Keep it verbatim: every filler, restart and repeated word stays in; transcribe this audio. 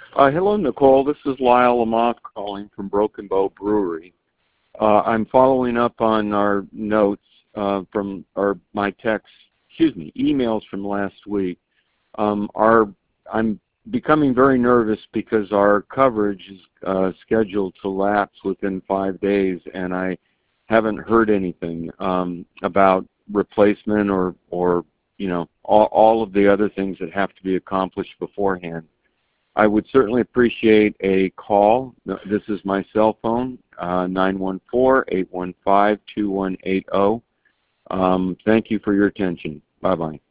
Uh, hello, Nicole. This is Lyle Lamont calling from Broken Bow Brewery. Uh, I'm following up on our notes uh, from our my texts, excuse me, emails from last week. Um, our I'm becoming very nervous because our coverage is uh, scheduled to lapse within five days, and I haven't heard anything um, about replacement or or you know all, all of the other things that have to be accomplished beforehand. I would certainly appreciate a call. This is my cell phone, uh, nine one four, eight one five, two one eight zero. Um, thank you for your attention. Bye-bye.